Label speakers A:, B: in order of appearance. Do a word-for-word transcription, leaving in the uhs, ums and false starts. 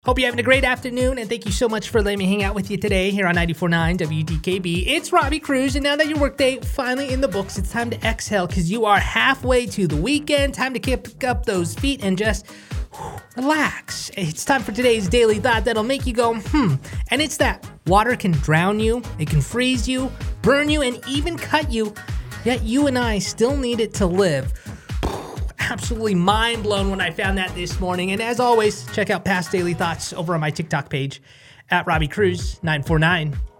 A: Hope you're having a great afternoon, and thank you so much for letting me hang out with you today here on ninety-four point nine W D K B. It's Robbie Cruz, and now that your workday finally in the books, it's time to exhale because you are halfway to the weekend. Time to kick up those feet and just whew, relax. It's time for today's daily thought that'll make you go, hmm. And it's that water can drown you, it can freeze you, burn you, and even cut you, yet you and I still need it to live. Absolutely mind blown when I found that this morning. And as always, check out past daily thoughts over on my TikTok page at Robbie Cruz nine four nine.